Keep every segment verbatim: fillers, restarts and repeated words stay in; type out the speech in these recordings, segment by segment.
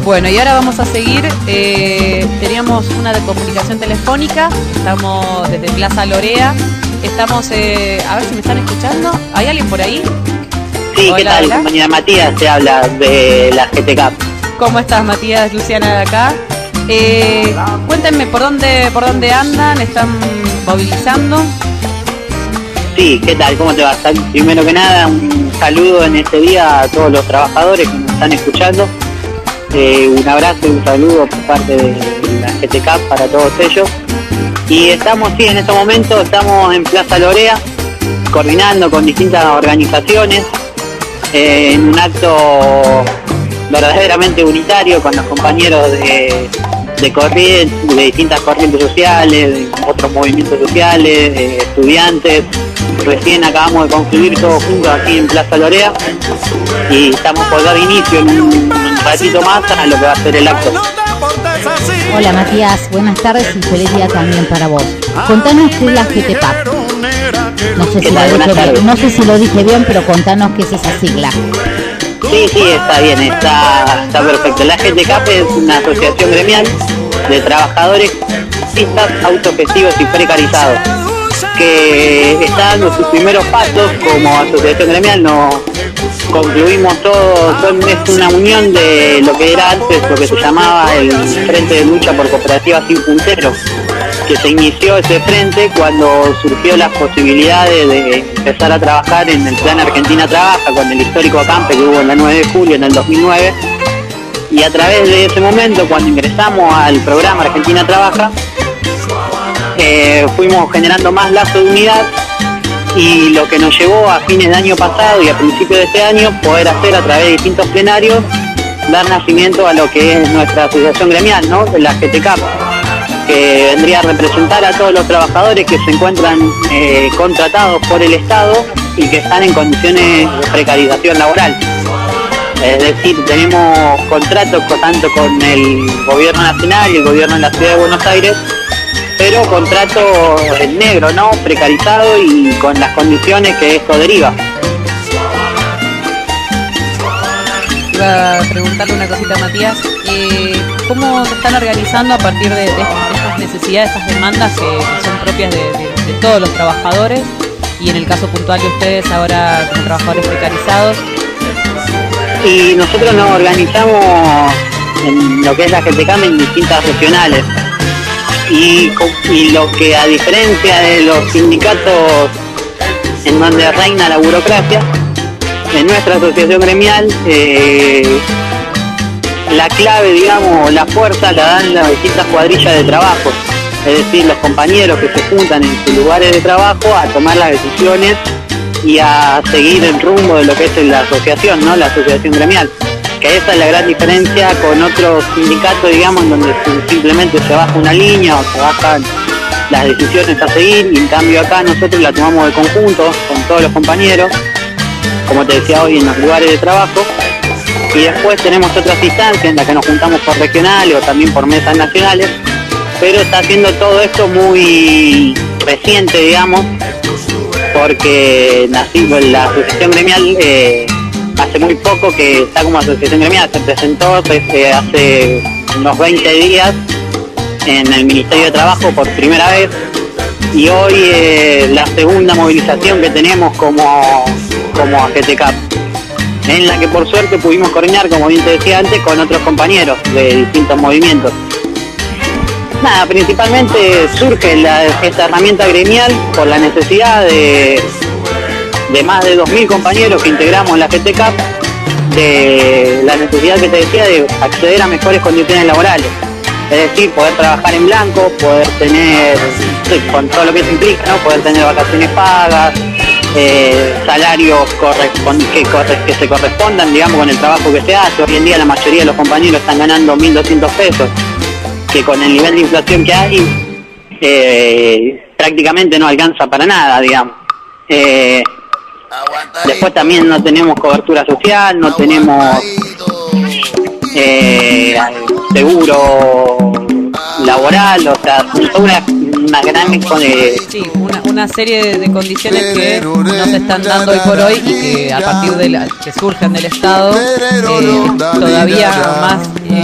Bueno, y ahora vamos a seguir. Eh, teníamos una de comunicación telefónica. Estamos desde Plaza Lorea. Estamos, eh, a ver si me están escuchando. ¿Hay alguien por ahí? Sí, hola, ¿qué tal? Hola. Compañera Matías, se habla de la G T C A P. ¿Cómo estás, Matías? Luciana de acá. Eh, cuéntenme, ¿por dónde, por dónde andan? ¿Están movilizando? Sí, ¿qué tal? ¿Cómo te va? Primero que nada, un saludo en este día a todos los trabajadores que nos están escuchando. Eh, un abrazo y un saludo por parte de la G T C A P para todos ellos. Y estamos, sí, en estos momentos estamos en Plaza Lorea, coordinando con distintas organizaciones, eh, en un acto verdaderamente unitario con los compañeros de, de corrientes, de distintas corrientes sociales, de otros movimientos sociales, de estudiantes. Recién acabamos de concluir todos juntos aquí en Plaza Lorea y estamos por dar inicio en un, un ratito más a lo que va a ser el acto. Hola Matías, buenas tardes y feliz día también para vos. Contanos qué es la G T C A P. No sé, si lo dije bien, no sé si lo dije bien, pero contanos qué es esa sigla. Sí, sí, está bien, está, está perfecto. La G T C A P es una asociación gremial de trabajadores autogestivos y precarizados, que está dando sus primeros pasos como asociación gremial. Nos concluimos todo, son, es una unión de lo que era antes lo que se llamaba el Frente de Lucha por Cooperativas Sin Punteros, que se inició ese frente cuando surgió las posibilidades de empezar a trabajar en el Plan Argentina Trabaja con el histórico acampe que hubo en la nueve de julio en el dos mil nueve, y a través de ese momento, cuando ingresamos al programa Argentina Trabaja, eh, fuimos generando más lazos de unidad, y lo que nos llevó a fines de año pasado y a principios de este año poder hacer a través de distintos plenarios, dar nacimiento a lo que es nuestra asociación gremial, ¿no? La G T C A P, que vendría a representar a todos los trabajadores que se encuentran eh, contratados por el Estado y que están en condiciones de precarización laboral. Es decir, tenemos contratos tanto con el gobierno nacional y el gobierno de la ciudad de Buenos Aires, pero contrato en negro, ¿no? Precarizado y con las condiciones que esto deriva. Iba a preguntarle una cosita a Matías. Eh, ¿Cómo se están organizando a partir de, de estas necesidades, estas demandas que son propias de, de, de todos los trabajadores? Y en el caso puntual de ustedes ahora como trabajadores precarizados. Y nosotros nos organizamos en lo que es la G T C A P en distintas regionales. Y, y lo que, a diferencia de los sindicatos en donde reina la burocracia, en nuestra asociación gremial eh, la clave, digamos, la fuerza la dan las distintas cuadrillas de trabajo, es decir, los compañeros que se juntan en sus lugares de trabajo a tomar las decisiones y a seguir el rumbo de lo que es la asociación, ¿no? La asociación gremial. Que esa es la gran diferencia con otros sindicatos, digamos, en donde simplemente se baja una línea o se bajan las decisiones a seguir, y en cambio acá nosotros la tomamos de conjunto con todos los compañeros, como te decía hoy, en los lugares de trabajo, y después tenemos otras instancias en las que nos juntamos por regionales o también por mesas nacionales, pero está haciendo todo esto muy reciente, digamos, porque nací, la asociación gremial eh, hace muy poco que está como asociación gremial, se presentó desde hace unos veinte días en el Ministerio de Trabajo por primera vez, y hoy eh, la segunda movilización que tenemos como, como G T C A P, en la que por suerte pudimos coordinar, como bien te decía antes, con otros compañeros de distintos movimientos. Nada, principalmente surge la, esta herramienta gremial por la necesidad de de más de dos mil compañeros que integramos la G T C A P, de la necesidad que te decía de acceder a mejores condiciones laborales, es decir, poder trabajar en blanco, poder tener, con todo lo que eso implica, ¿no? Poder tener vacaciones pagas, eh, salarios que, que se correspondan, digamos, con el trabajo que se hace. Hoy en día la mayoría de los compañeros están ganando mil doscientos pesos, que con el nivel de inflación que hay, eh, prácticamente no alcanza para nada, digamos. Eh, Después también no tenemos cobertura social, no tenemos eh, seguro laboral, o sea, una, una gran de... Sí, una, una serie de, de condiciones que no se están dando hoy por hoy y que a partir de la, que surgen del Estado eh, todavía más eh,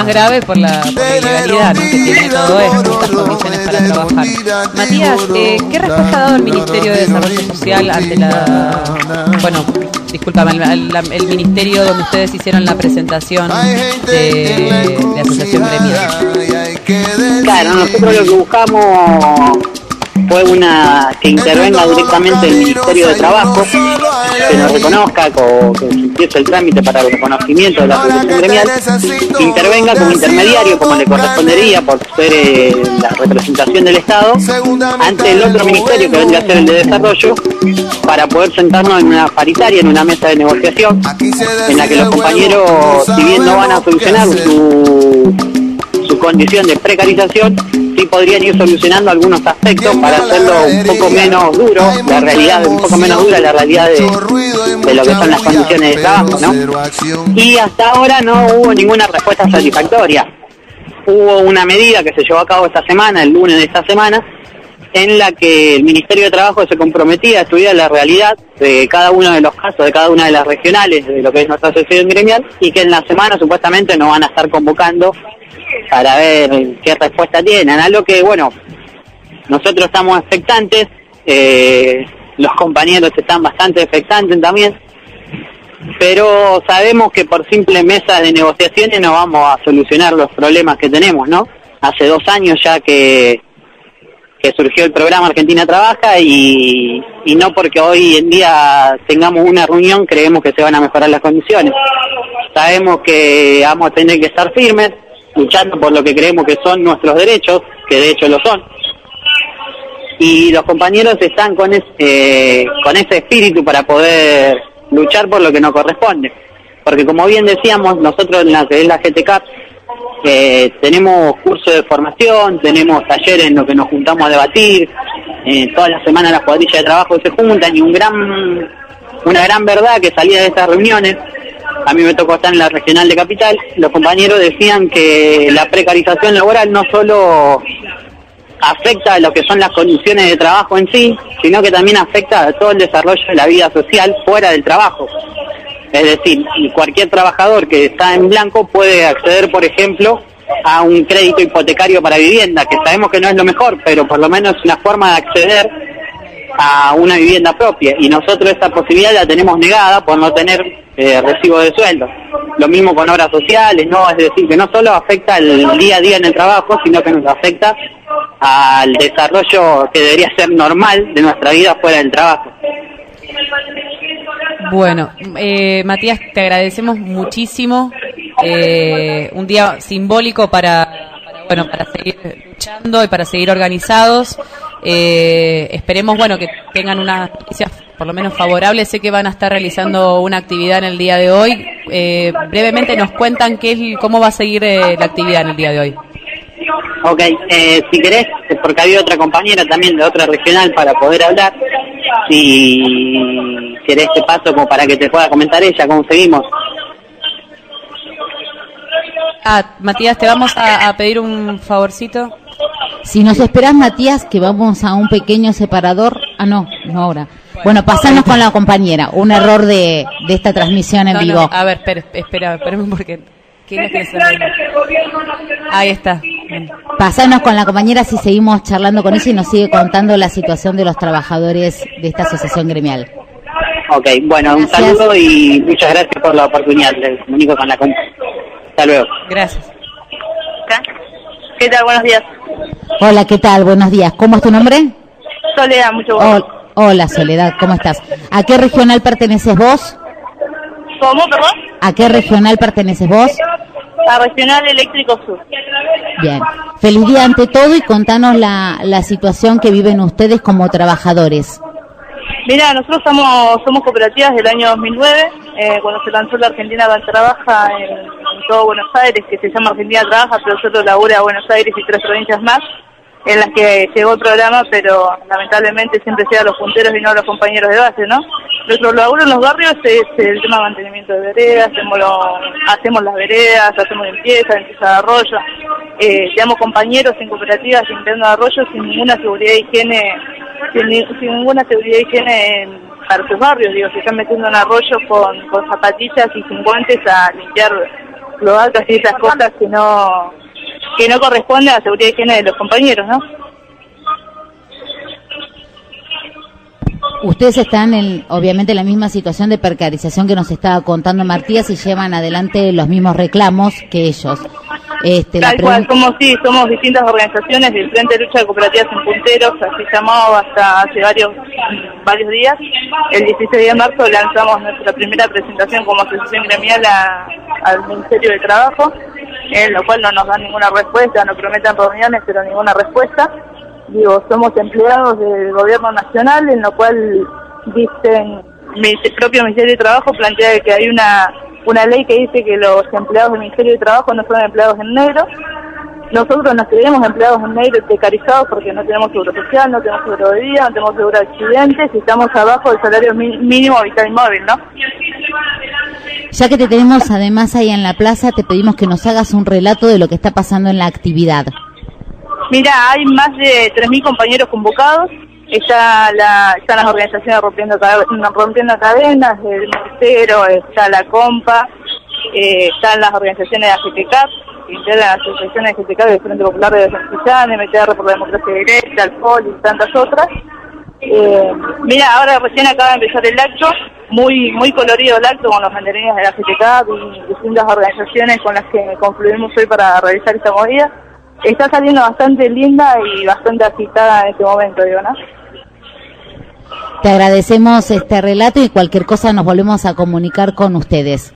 más grave por la, por la ilegalidad, ¿no?, que tiene todo esto, estas condiciones para trabajar. Matías, eh, ¿qué respuesta ha dado el Ministerio de Desarrollo Social ante la, bueno, discúlpame, el, el, el ministerio donde ustedes hicieron la presentación de, de Asociación Gremial? Claro, nosotros lo que buscamos fue una que intervenga directamente el Ministerio de Trabajo, que nos reconozca, que se empiece el trámite para el reconocimiento de la asociación gremial, que intervenga como intermediario, como le correspondería por ser eh, la representación del Estado, ante el otro ministerio que vendría a ser el de Desarrollo, para poder sentarnos en una paritaria, en una mesa de negociación, en la que los compañeros, si bien no van a solucionar su, su condición de precarización, sí podrían ir solucionando algunos aspectos para hacerlo un poco menos duro, la realidad, un poco menos dura la realidad de, de lo que son las condiciones de trabajo, ¿no? Y hasta ahora no hubo ninguna respuesta satisfactoria. Hubo una medida que se llevó a cabo esta semana, el lunes de esta semana, en la que el Ministerio de Trabajo se comprometía a estudiar la realidad de cada uno de los casos, de cada una de las regionales de lo que es nuestra asociación gremial, y que en la semana supuestamente nos van a estar convocando para ver qué respuesta tienen. Algo que, bueno, nosotros estamos expectantes, eh, los compañeros están bastante expectantes también, pero sabemos que por simple mesa de negociaciones no vamos a solucionar los problemas que tenemos, ¿no? Hace dos años ya que que surgió el programa Argentina Trabaja y, y no porque hoy en día tengamos una reunión creemos que se van a mejorar las condiciones. Sabemos que vamos a tener que estar firmes, luchando por lo que creemos que son nuestros derechos, que de hecho lo son. Y los compañeros están con ese, eh, con ese espíritu para poder luchar por lo que nos corresponde. Porque como bien decíamos, nosotros en la que es la G T C A P, Eh, tenemos cursos de formación, tenemos talleres en los que nos juntamos a debatir, eh, todas las semanas las cuadrillas de trabajo se juntan y un gran, una gran verdad que salía de estas reuniones, a mí me tocó estar en la regional de Capital, los compañeros decían que la precarización laboral no solo afecta a lo que son las condiciones de trabajo en sí, sino que también afecta a todo el desarrollo de la vida social fuera del trabajo. Es decir, cualquier trabajador que está en blanco puede acceder, por ejemplo, a un crédito hipotecario para vivienda, que sabemos que no es lo mejor, pero por lo menos es una forma de acceder a una vivienda propia. Y nosotros esa posibilidad la tenemos negada por no tener eh, recibo de sueldo. Lo mismo con obras sociales, ¿no? Es decir, que no solo afecta el día a día en el trabajo, sino que nos afecta al desarrollo que debería ser normal de nuestra vida fuera del trabajo. Bueno, eh, Matías, te agradecemos muchísimo. Eh, un día simbólico para, para, bueno, para seguir luchando y para seguir organizados. Eh, esperemos, bueno, que tengan unas noticias por lo menos favorables. Sé que van a estar realizando una actividad en el día de hoy. Eh, brevemente nos cuentan qué es, cómo va a seguir eh, la actividad en el día de hoy. Ok, eh, si querés, porque había otra compañera también de otra regional para poder hablar, si querés te paso como para que te pueda comentar ella, cómo seguimos. Ah, Matías, te vamos a, a pedir un favorcito. Si nos esperás, Matías, que vamos a un pequeño separador. Ah, no, no ahora. Bueno, pasanos con la compañera, un error de, de esta transmisión en no, vivo. No, a ver, espera, espera, espérame porque... ¿Quién es que se Ahí está. Pasanos con la compañera si seguimos charlando con ella y nos sigue contando la situación de los trabajadores de esta asociación gremial. Ok, bueno, un gracias. Saludo y muchas gracias por la oportunidad. Les comunico con la compañera. Hasta luego. Gracias. ¿Qué tal? Buenos días. Hola, ¿qué tal? Buenos días. ¿Cómo es tu nombre? Soledad, mucho gusto. Oh, hola, Soledad, ¿cómo estás? ¿A qué regional perteneces vos? ¿Cómo, perdón? ¿A qué regional perteneces vos? A Regional Eléctrico Sur. Bien. Feliz día ante todo y contanos la, la situación que viven ustedes como trabajadores. Mira, nosotros somos, somos cooperativas del año dos mil nueve, eh, cuando se lanzó la Argentina Trabaja en, en todo Buenos Aires, que se llama Argentina Trabaja, pero solo labura Buenos Aires y tres provincias más, en las que llegó el programa, pero lamentablemente siempre llegan los punteros y no los compañeros de base, ¿no? Nuestro laburo en los barrios es el tema de mantenimiento de veredas, hacemos, lo, hacemos las veredas, hacemos limpieza, limpieza de arroyo, eh, tenemos compañeros en cooperativas limpiando arroyos sin ninguna seguridad de higiene, sin, sin ninguna seguridad de higiene en, para sus barrios, digo, se están metiendo en arroyos con, con zapatillas y sin guantes a limpiar cloacas y esas cosas que no que no corresponden a la seguridad y higiene de los compañeros, ¿no? Ustedes están en, obviamente, en la misma situación de precarización que nos estaba contando Matías y llevan adelante los mismos reclamos que ellos. Este, Tal cual, somos, sí, somos distintas organizaciones del Frente de Lucha de Cooperativas en Punteros, así llamado hasta hace varios varios días. El dieciséis de marzo lanzamos nuestra primera presentación como asociación gremial a, al Ministerio de Trabajo, en lo cual no nos dan ninguna respuesta, nos prometen reuniones, pero ninguna respuesta. Digo, somos empleados del gobierno nacional, en lo cual dicen, el propio Ministerio de Trabajo plantea que hay una una ley que dice que los empleados del Ministerio de Trabajo no son empleados en negro. Nosotros nos creemos empleados en negro y precarizados porque no tenemos seguro social, no tenemos seguro de vida, no tenemos seguro de accidentes y estamos abajo del salario mínimo vital y móvil, ¿no? Ya que te tenemos además ahí en la plaza, te pedimos que nos hagas un relato de lo que está pasando en la actividad. Mira, hay más de tres mil compañeros convocados. Está la, están las organizaciones rompiendo, rompiendo cadenas, el Mortero, está la Compa, eh, están las organizaciones de A G T C A P, que integran las asociaciones de G T C A P del Frente Popular de Santillán, M T R por la Democracia Directa, el P O L y tantas otras. Eh, mira, ahora recién acaba de empezar el acto, muy muy colorido el acto con los banderines de la G T C A P y distintas organizaciones con las que confluimos hoy para realizar esta movida. Está saliendo bastante linda y bastante agitada en este momento, digo, ¿no? Te agradecemos este relato y cualquier cosa nos volvemos a comunicar con ustedes.